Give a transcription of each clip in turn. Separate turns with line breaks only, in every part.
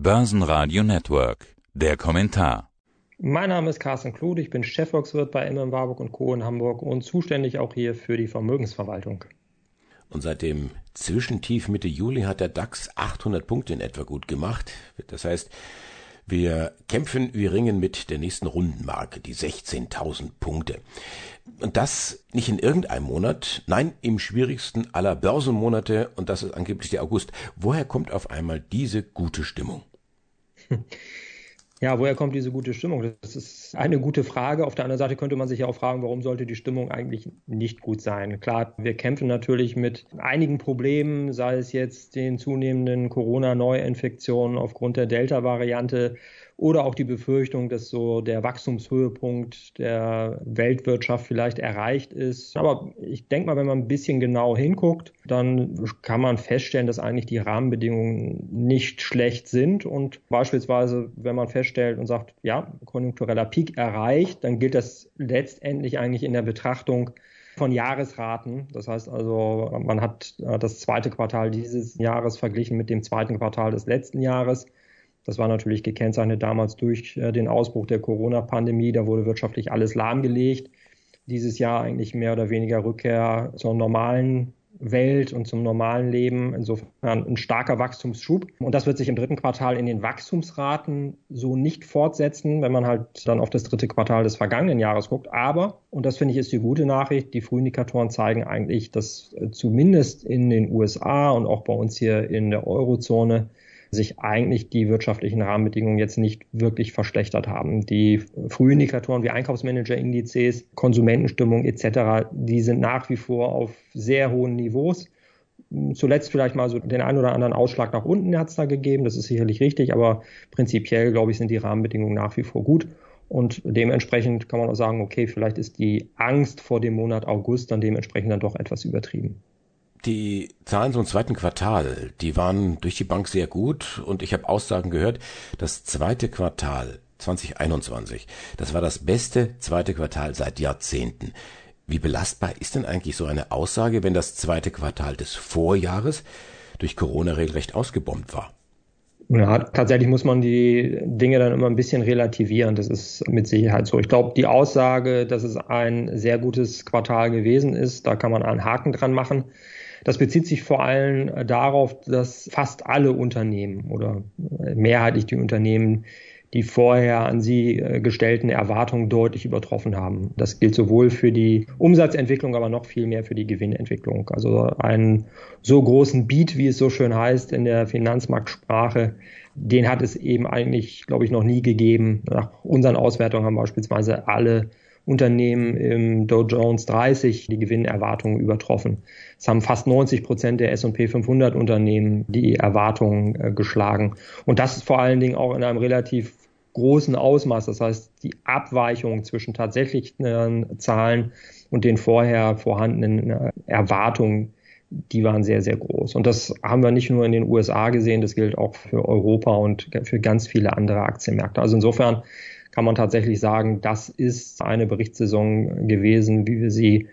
Börsenradio Network. Der Kommentar.
Mein Name ist Carsten Kluth, ich bin Chefvolkswirt bei M. Warburg & Co. in Hamburg und zuständig auch hier für die Vermögensverwaltung.
Und seit dem Zwischentief Mitte Juli hat der DAX 800 Punkte in etwa gut gemacht. Das heißt, wir ringen mit der nächsten Rundenmarke, die 16.000 Punkte. Und das nicht in irgendeinem Monat, nein, im schwierigsten aller Börsenmonate, und das ist angeblich der August. Woher kommt auf einmal diese gute Stimmung?
Ja, woher kommt diese gute Stimmung? Das ist eine gute Frage. Auf der anderen Seite könnte man sich ja auch fragen, warum sollte die Stimmung eigentlich nicht gut sein? Klar, wir kämpfen natürlich mit einigen Problemen, sei es jetzt den zunehmenden Corona-Neuinfektionen aufgrund der Delta-Variante oder auch die Befürchtung, dass so der Wachstumshöhepunkt der Weltwirtschaft vielleicht erreicht ist. Aber ich denke mal, wenn man ein bisschen genau hinguckt, dann kann man feststellen, dass eigentlich die Rahmenbedingungen nicht schlecht sind. Und beispielsweise, wenn man feststellt und sagt, ja, konjunktureller Peak erreicht, dann gilt das letztendlich eigentlich in der Betrachtung von Jahresraten. Das heißt also, man hat das zweite Quartal dieses Jahres verglichen mit dem zweiten Quartal des letzten Jahres. Das war natürlich gekennzeichnet damals durch den Ausbruch der Corona-Pandemie. Da wurde wirtschaftlich alles lahmgelegt. Dieses Jahr eigentlich mehr oder weniger Rückkehr zur normalen Welt und zum normalen Leben. Insofern ein starker Wachstumsschub. Und das wird sich im dritten Quartal in den Wachstumsraten so nicht fortsetzen, wenn man halt dann auf das dritte Quartal des vergangenen Jahres guckt. Aber, und das finde ich ist die gute Nachricht, die Frühindikatoren zeigen eigentlich, dass zumindest in den USA und auch bei uns hier in der Eurozone sich eigentlich die wirtschaftlichen Rahmenbedingungen jetzt nicht wirklich verschlechtert haben. Die Frühindikatoren wie Einkaufsmanager-Indizes, Konsumentenstimmung etc., die sind nach wie vor auf sehr hohen Niveaus. Zuletzt vielleicht mal so den einen oder anderen Ausschlag nach unten hat es da gegeben, das ist sicherlich richtig, aber prinzipiell, glaube ich, sind die Rahmenbedingungen nach wie vor gut. Und dementsprechend kann man auch sagen, okay, vielleicht ist die Angst vor dem Monat August dann dementsprechend dann doch etwas übertrieben.
Die Zahlen zum zweiten Quartal, die waren durch die Bank sehr gut und ich habe Aussagen gehört, das zweite Quartal 2021, das war das beste zweite Quartal seit Jahrzehnten. Wie belastbar ist denn eigentlich so eine Aussage, wenn das zweite Quartal des Vorjahres durch Corona regelrecht ausgebombt war?
Ja, tatsächlich muss man die Dinge dann immer ein bisschen relativieren. Das ist mit Sicherheit so. Ich glaube, die Aussage, dass es ein sehr gutes Quartal gewesen ist, da kann man einen Haken dran machen. Das bezieht sich vor allem darauf, dass fast alle Unternehmen oder mehrheitlich die Unternehmen die vorher an sie gestellten Erwartungen deutlich übertroffen haben. Das gilt sowohl für die Umsatzentwicklung, aber noch viel mehr für die Gewinnentwicklung. Also einen so großen Beat, wie es so schön heißt in der Finanzmarktsprache, den hat es eben eigentlich, glaube ich, noch nie gegeben. Nach unseren Auswertungen haben beispielsweise alle Unternehmen im Dow Jones 30 die Gewinnerwartungen übertroffen. Es haben fast 90% der S&P 500 Unternehmen die Erwartungen geschlagen. Und das ist vor allen Dingen auch in einem relativ großen Ausmaß. Das heißt, die Abweichung zwischen tatsächlichen Zahlen und den vorher vorhandenen Erwartungen, die waren sehr, sehr groß. Und das haben wir nicht nur in den USA gesehen, das gilt auch für Europa und für ganz viele andere Aktienmärkte. Also insofern kann man tatsächlich sagen, das ist eine Berichtssaison gewesen, wie wir sie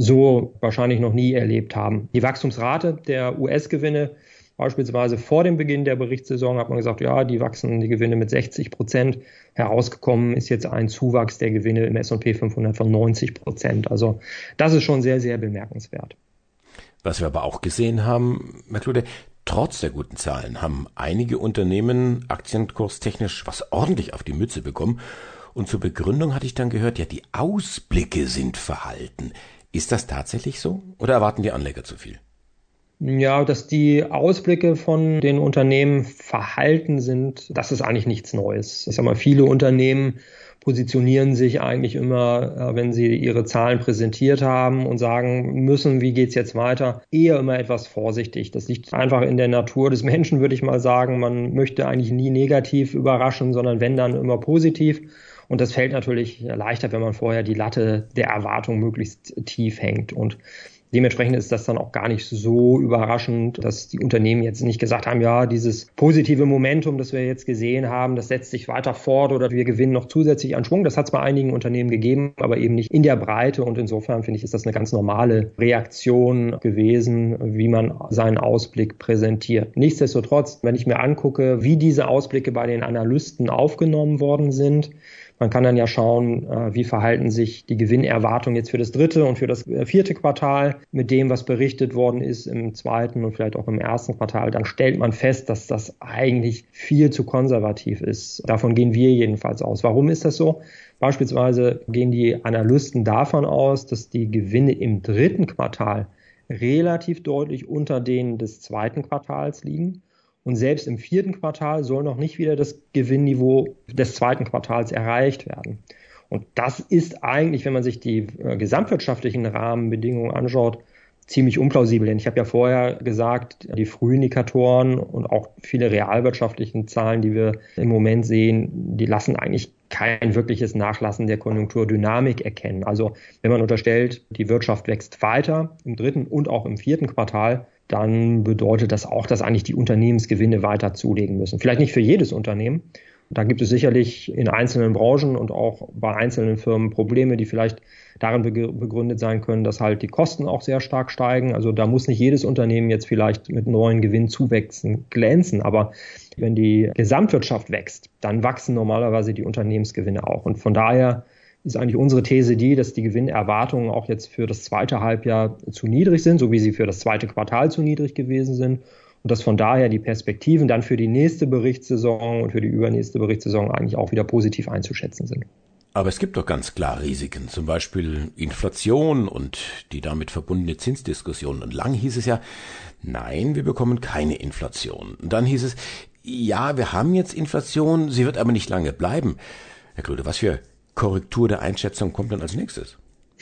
so wahrscheinlich noch nie erlebt haben. Die Wachstumsrate der US-Gewinne, beispielsweise vor dem Beginn der Berichtssaison, hat man gesagt, ja, die wachsen die Gewinne mit 60%. Herausgekommen ist jetzt ein Zuwachs der Gewinne im S&P 500 von 90%. Also das ist schon sehr, sehr bemerkenswert.
Was wir aber auch gesehen haben, Herr Kluth, trotz der guten Zahlen haben einige Unternehmen aktienkurstechnisch was ordentlich auf die Mütze bekommen. Und zur Begründung hatte ich dann gehört, ja, die Ausblicke sind verhalten. Ist das tatsächlich so oder erwarten die Anleger zu viel?
Ja, dass die Ausblicke von den Unternehmen verhalten sind, das ist eigentlich nichts Neues. Ich sag mal, viele Unternehmen positionieren sich eigentlich immer, wenn sie ihre Zahlen präsentiert haben und sagen müssen, wie geht's jetzt weiter, eher immer etwas vorsichtig. Das liegt einfach in der Natur des Menschen, würde ich mal sagen. Man möchte eigentlich nie negativ überraschen, sondern wenn, dann immer positiv. Und das fällt natürlich leichter, wenn man vorher die Latte der Erwartung möglichst tief hängt. Und Dementsprechend ist das dann auch gar nicht so überraschend, dass die Unternehmen jetzt nicht gesagt haben, ja, dieses positive Momentum, das wir jetzt gesehen haben, das setzt sich weiter fort oder wir gewinnen noch zusätzlich an Schwung. Das hat es bei einigen Unternehmen gegeben, aber eben nicht in der Breite. Und insofern finde ich, ist das eine ganz normale Reaktion gewesen, wie man seinen Ausblick präsentiert. Nichtsdestotrotz, wenn ich mir angucke, wie diese Ausblicke bei den Analysten aufgenommen worden sind, man kann dann ja schauen, wie verhalten sich die Gewinnerwartungen jetzt für das dritte und für das vierte Quartal mit dem, was berichtet worden ist im zweiten und vielleicht auch im ersten Quartal. Dann stellt man fest, dass das eigentlich viel zu konservativ ist. Davon gehen wir jedenfalls aus. Warum ist das so? Beispielsweise gehen die Analysten davon aus, dass die Gewinne im dritten Quartal relativ deutlich unter denen des zweiten Quartals liegen. Und selbst im vierten Quartal soll noch nicht wieder das Gewinnniveau des zweiten Quartals erreicht werden. Und das ist eigentlich, wenn man sich die gesamtwirtschaftlichen Rahmenbedingungen anschaut, ziemlich unplausibel. Denn ich habe ja vorher gesagt, die Frühindikatoren und auch viele realwirtschaftlichen Zahlen, die wir im Moment sehen, die lassen eigentlich kein wirkliches Nachlassen der Konjunkturdynamik erkennen. Also wenn man unterstellt, die Wirtschaft wächst weiter im dritten und auch im vierten Quartal, dann bedeutet das auch, dass eigentlich die Unternehmensgewinne weiter zulegen müssen. Vielleicht nicht für jedes Unternehmen. Da gibt es sicherlich in einzelnen Branchen und auch bei einzelnen Firmen Probleme, die vielleicht darin begründet sein können, dass halt die Kosten auch sehr stark steigen. Also da muss nicht jedes Unternehmen jetzt vielleicht mit neuen Gewinnzuwächsen glänzen. Aber wenn die Gesamtwirtschaft wächst, dann wachsen normalerweise die Unternehmensgewinne auch. Und von daher ist eigentlich unsere These die, dass die Gewinnerwartungen auch jetzt für das zweite Halbjahr zu niedrig sind, so wie sie für das zweite Quartal zu niedrig gewesen sind. Und dass von daher die Perspektiven dann für die nächste Berichtssaison und für die übernächste Berichtssaison eigentlich auch wieder positiv einzuschätzen sind.
Aber es gibt doch ganz klar Risiken, zum Beispiel Inflation und die damit verbundene Zinsdiskussion. Und lang hieß es ja, nein, wir bekommen keine Inflation. Und dann hieß es, ja, wir haben jetzt Inflation, sie wird aber nicht lange bleiben. Herr Klute, was für Korrektur der Einschätzung kommt dann als nächstes?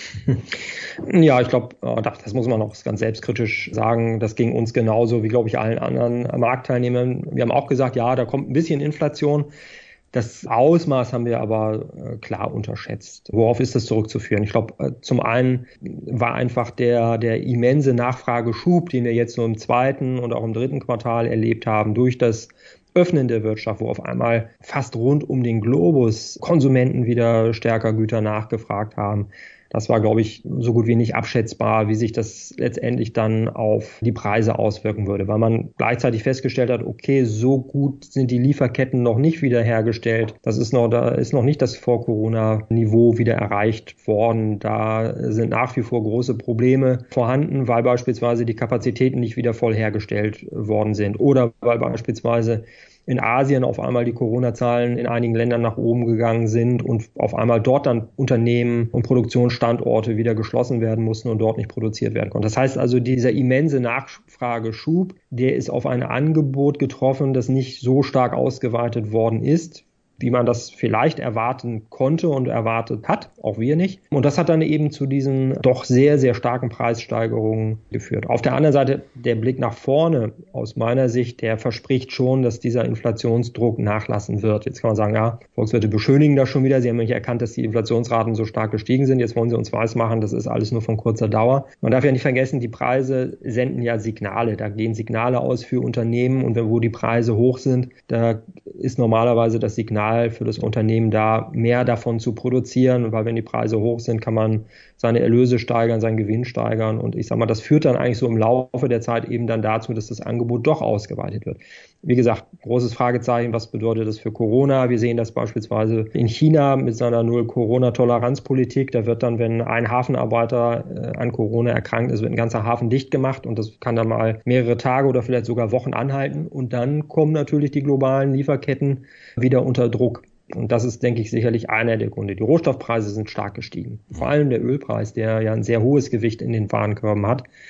Ja, ich glaube, das muss man auch ganz selbstkritisch sagen. Das ging uns genauso wie, glaube ich, allen anderen Marktteilnehmern. Wir haben auch gesagt, ja, da kommt ein bisschen Inflation. Das Ausmaß haben wir aber klar unterschätzt. Worauf ist das zurückzuführen? Ich glaube, zum einen war einfach der immense Nachfrageschub, den wir jetzt so im zweiten und auch im dritten Quartal erlebt haben, durch das Öffnen der Wirtschaft, wo auf einmal fast rund um den Globus Konsumenten wieder stärker Güter nachgefragt haben. Das war, glaube ich, so gut wie nicht abschätzbar, wie sich das letztendlich dann auf die Preise auswirken würde, weil man gleichzeitig festgestellt hat, okay, so gut sind die Lieferketten noch nicht wiederhergestellt. Da ist noch nicht das Vor-Corona-Niveau wieder erreicht worden. Da sind nach wie vor große Probleme vorhanden, weil beispielsweise die Kapazitäten nicht wieder voll hergestellt worden sind oder weil beispielsweise in Asien auf einmal die Corona-Zahlen in einigen Ländern nach oben gegangen sind und auf einmal dort dann Unternehmen und Produktionsstandorte wieder geschlossen werden mussten und dort nicht produziert werden konnten. Das heißt also, dieser immense Nachfrageschub, der ist auf ein Angebot getroffen, das nicht so stark ausgeweitet worden ist, wie man das vielleicht erwarten konnte und erwartet hat, auch wir nicht. Und das hat dann eben zu diesen doch sehr, sehr starken Preissteigerungen geführt. Auf der anderen Seite, der Blick nach vorne, aus meiner Sicht, der verspricht schon, dass dieser Inflationsdruck nachlassen wird. Jetzt kann man sagen, ja, Volkswirte beschönigen das schon wieder. Sie haben nämlich erkannt, dass die Inflationsraten so stark gestiegen sind. Jetzt wollen sie uns weismachen, das ist alles nur von kurzer Dauer. Man darf ja nicht vergessen, die Preise senden ja Signale. Da gehen Signale aus für Unternehmen und wo die Preise hoch sind, da ist normalerweise das Signal für das Unternehmen da, mehr davon zu produzieren, weil wenn die Preise hoch sind, kann man seine Erlöse steigern, seinen Gewinn steigern und ich sage mal, das führt dann eigentlich so im Laufe der Zeit eben dann dazu, dass das Angebot doch ausgeweitet wird. Wie gesagt, großes Fragezeichen, was bedeutet das für Corona? Wir sehen das beispielsweise in China mit seiner Null-Corona-Toleranz-Politik. Da wird dann, wenn ein Hafenarbeiter an Corona erkrankt ist, wird ein ganzer Hafen dicht gemacht und das kann dann mal mehrere Tage oder vielleicht sogar Wochen anhalten und dann kommen natürlich die globalen Lieferketten wieder unter Druck. Und das ist, denke ich, sicherlich einer der Gründe. Die Rohstoffpreise sind stark gestiegen. Vor allem der Ölpreis, der ja ein sehr hohes Gewicht in den Warenkörben hat.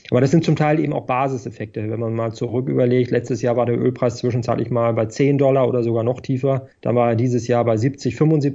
Aber das sind zum Teil eben auch Basiseffekte. Wenn man mal zurück überlegt, letztes Jahr war der Ölpreis zwischenzeitlich mal bei $10 oder sogar noch tiefer. Dann war er dieses Jahr bei $70,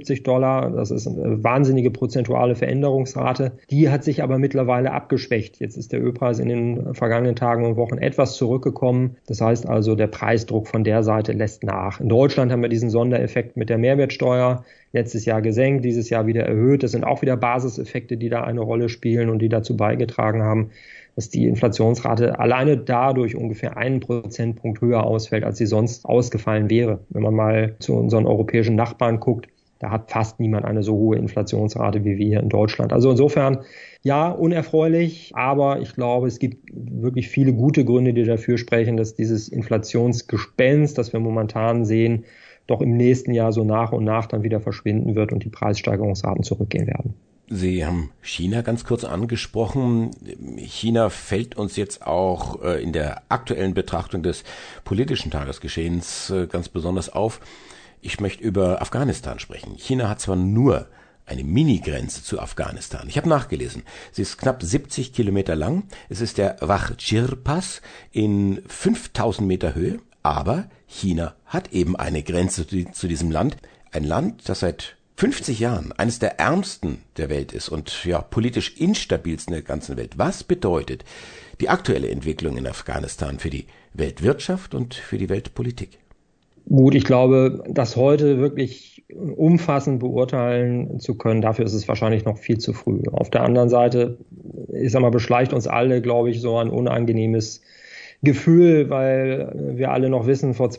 $75. Das ist eine wahnsinnige prozentuale Veränderungsrate. Die hat sich aber mittlerweile abgeschwächt. Jetzt ist der Ölpreis in den vergangenen Tagen und Wochen etwas zurückgekommen. Das heißt also, der Preisdruck von der Seite lässt nach. In Deutschland haben wir diesen Sondereffekt mit der Mehrwertsteuer. Letztes Jahr gesenkt, dieses Jahr wieder erhöht. Das sind auch wieder Basiseffekte, die da eine Rolle spielen und die dazu beigetragen haben, dass die Inflationsrate alleine dadurch ungefähr 1 Prozentpunkt höher ausfällt, als sie sonst ausgefallen wäre. Wenn man mal zu unseren europäischen Nachbarn guckt, da hat fast niemand eine so hohe Inflationsrate wie wir hier in Deutschland. Also insofern, ja, unerfreulich, aber ich glaube, es gibt wirklich viele gute Gründe, die dafür sprechen, dass dieses Inflationsgespenst, das wir momentan sehen, doch im nächsten Jahr so nach und nach dann wieder verschwinden wird und die Preissteigerungsraten zurückgehen werden.
Sie haben China ganz kurz angesprochen. China fällt uns jetzt auch in der aktuellen Betrachtung des politischen Tagesgeschehens ganz besonders auf. Ich möchte über Afghanistan sprechen. China hat zwar nur eine Mini-Grenze zu Afghanistan. Ich habe nachgelesen. Sie ist knapp 70 Kilometer lang. Es ist der Wachchir-Pass in 5000 Meter Höhe. Aber China hat eben eine Grenze zu diesem Land. Ein Land, das seit 50 Jahren eines der ärmsten der Welt ist und ja politisch instabilsten der ganzen Welt. Was bedeutet die aktuelle Entwicklung in Afghanistan für die Weltwirtschaft und für die Weltpolitik?
Gut, ich glaube, das heute wirklich umfassend beurteilen zu können, dafür ist es wahrscheinlich noch viel zu früh. Auf der anderen Seite, ich sag mal, beschleicht uns alle, glaube ich, so ein unangenehmes Gefühl, weil wir alle noch wissen, vor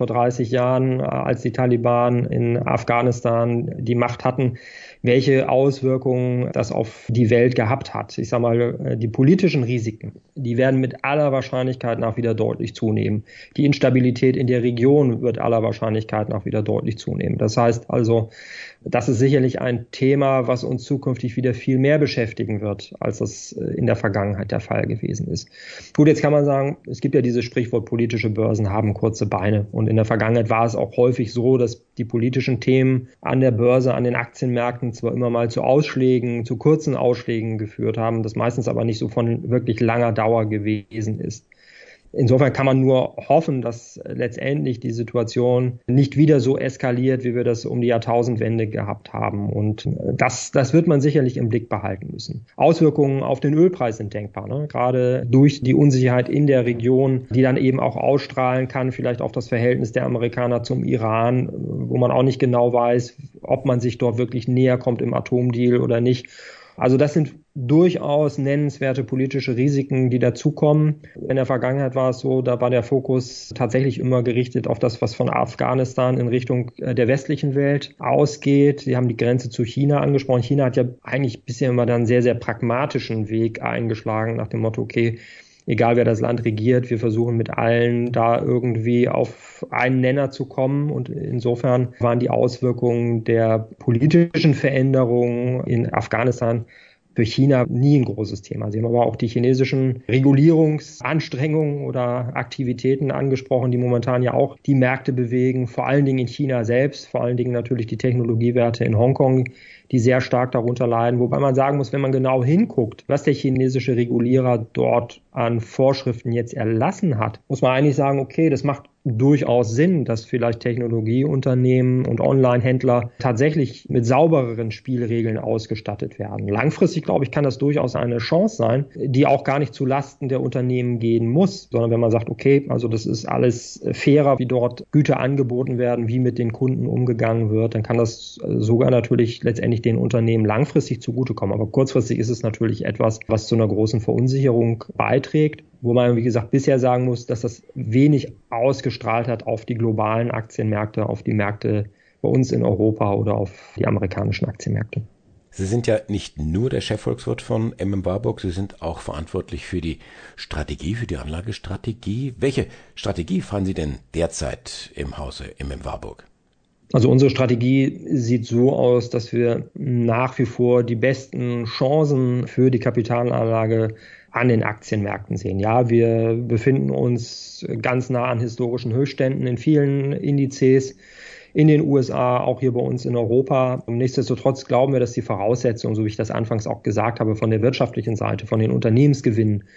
30 Jahren, als die Taliban in Afghanistan die Macht hatten, welche Auswirkungen das auf die Welt gehabt hat. Ich sage mal, die politischen Risiken, die werden mit aller Wahrscheinlichkeit nach wieder deutlich zunehmen. Die Instabilität in der Region wird aller Wahrscheinlichkeit nach wieder deutlich zunehmen. Das heißt also, das ist sicherlich ein Thema, was uns zukünftig wieder viel mehr beschäftigen wird, als das in der Vergangenheit der Fall gewesen ist. Gut, jetzt kann man sagen, es gibt ja dieses Sprichwort, politische Börsen haben kurze Beine. Und in der Vergangenheit war es auch häufig so, dass die politischen Themen an der Börse, an den Aktienmärkten zwar immer mal zu Ausschlägen, zu kurzen Ausschlägen geführt haben, das meistens aber nicht so von wirklich langer Dauer gewesen ist. Insofern kann man nur hoffen, dass letztendlich die Situation nicht wieder so eskaliert, wie wir das um die Jahrtausendwende gehabt haben. Und das wird man sicherlich im Blick behalten müssen. Auswirkungen auf den Ölpreis sind denkbar, ne? Gerade durch die Unsicherheit in der Region, die dann eben auch ausstrahlen kann, vielleicht auf das Verhältnis der Amerikaner zum Iran, wo man auch nicht genau weiß, ob man sich dort wirklich näher kommt im Atomdeal oder nicht. Also das sind durchaus nennenswerte politische Risiken, die dazukommen. In der Vergangenheit war es so, da war der Fokus tatsächlich immer gerichtet auf das, was von Afghanistan in Richtung der westlichen Welt ausgeht. Sie haben die Grenze zu China angesprochen. China hat ja eigentlich bisher immer dann einen sehr, sehr pragmatischen Weg eingeschlagen nach dem Motto, okay, egal wer das Land regiert, wir versuchen mit allen da irgendwie auf einen Nenner zu kommen. Und insofern waren die Auswirkungen der politischen Veränderungen in Afghanistan für China nie ein großes Thema. Sie haben aber auch die chinesischen Regulierungsanstrengungen oder Aktivitäten angesprochen, die momentan ja auch die Märkte bewegen, vor allen Dingen in China selbst, vor allen Dingen natürlich die Technologiewerte in Hongkong, die sehr stark darunter leiden. Wobei man sagen muss, wenn man genau hinguckt, was der chinesische Regulierer dort an Vorschriften jetzt erlassen hat, muss man eigentlich sagen, okay, das macht durchaus Sinn, dass vielleicht Technologieunternehmen und Online-Händler tatsächlich mit saubereren Spielregeln ausgestattet werden. Langfristig, glaube ich, kann das durchaus eine Chance sein, die auch gar nicht zu Lasten der Unternehmen gehen muss, sondern wenn man sagt, okay, also das ist alles fairer, wie dort Güter angeboten werden, wie mit den Kunden umgegangen wird, dann kann das sogar natürlich letztendlich den Unternehmen langfristig zugutekommen. Aber kurzfristig ist es natürlich etwas, was zu einer großen Verunsicherung beiträgt, wo man, wie gesagt, bisher sagen muss, dass das wenig ausgestrahlt hat auf die globalen Aktienmärkte, auf die Märkte bei uns in Europa oder auf die amerikanischen Aktienmärkte.
Sie sind ja nicht nur der Chefvolkswirt von MM Warburg, Sie sind auch verantwortlich für die Strategie, für die Anlagestrategie. Welche Strategie fahren Sie denn derzeit im Hause MM Warburg?
Also unsere Strategie sieht so aus, dass wir nach wie vor die besten Chancen für die Kapitalanlage an den Aktienmärkten sehen. Ja, wir befinden uns ganz nah an historischen Höchstständen in vielen Indizes, in den USA, auch hier bei uns in Europa. Nichtsdestotrotz glauben wir, dass die Voraussetzungen, so wie ich das anfangs auch gesagt habe, von der wirtschaftlichen Seite, von den Unternehmensgewinnen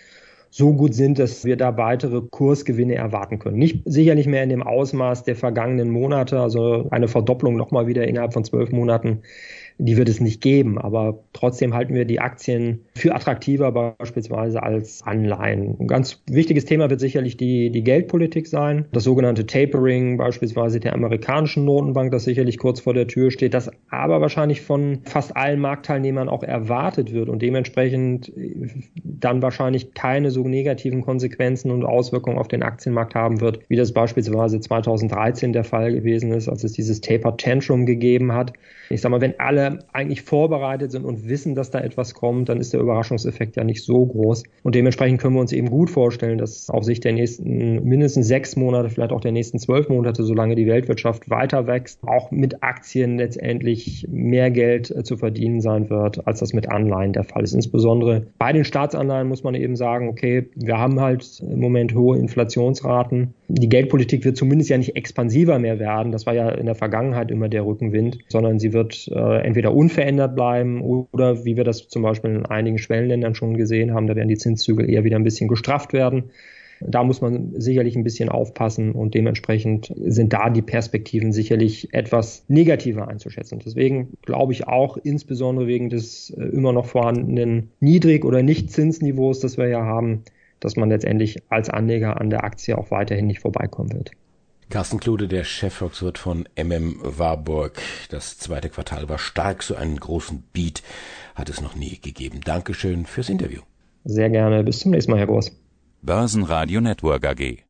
so gut sind, dass wir da weitere Kursgewinne erwarten können. Sicher nicht mehr in dem Ausmaß der vergangenen Monate, also eine Verdopplung nochmal wieder innerhalb von 12 Monaten, die wird es nicht geben. Aber trotzdem halten wir die Aktien für attraktiver beispielsweise als Anleihen. Ein ganz wichtiges Thema wird sicherlich die Geldpolitik sein. Das sogenannte Tapering beispielsweise der amerikanischen Notenbank, das sicherlich kurz vor der Tür steht, das aber wahrscheinlich von fast allen Marktteilnehmern auch erwartet wird und dementsprechend dann wahrscheinlich keine so negativen Konsequenzen und Auswirkungen auf den Aktienmarkt haben wird, wie das beispielsweise 2013 der Fall gewesen ist, als es dieses Taper Tantrum gegeben hat. Ich sag mal, wenn alle eigentlich vorbereitet sind und wissen, dass da etwas kommt, dann ist der Überraschungseffekt ja nicht so groß. Und dementsprechend können wir uns eben gut vorstellen, dass auf Sicht der nächsten mindestens 6 Monate, vielleicht auch der nächsten 12 Monate, solange die Weltwirtschaft weiter wächst, auch mit Aktien letztendlich mehr Geld zu verdienen sein wird, als das mit Anleihen der Fall ist. Insbesondere bei den Staatsanleihen muss man eben sagen, okay, wir haben halt im Moment hohe Inflationsraten. Die Geldpolitik wird zumindest ja nicht expansiver mehr werden. Das war ja in der Vergangenheit immer der Rückenwind, sondern sie wird entweder unverändert bleiben oder, wie wir das zum Beispiel in einigen Schwellenländern schon gesehen haben, da werden die Zinszügel eher wieder ein bisschen gestrafft werden. Da muss man sicherlich ein bisschen aufpassen und dementsprechend sind da die Perspektiven sicherlich etwas negativer einzuschätzen. Deswegen glaube ich auch, insbesondere wegen des immer noch vorhandenen Niedrig- oder Nicht-Zinsniveaus, das wir ja haben, dass man letztendlich als Anleger an der Aktie auch weiterhin nicht vorbeikommen wird.
Carsten Klude, der Chefvolkswirt von Warburg. Das zweite Quartal war stark, so einen großen Beat hat es noch nie gegeben. Dankeschön fürs Interview.
Sehr gerne. Bis zum nächsten Mal, Herr Groß.
Börsenradio Network AG.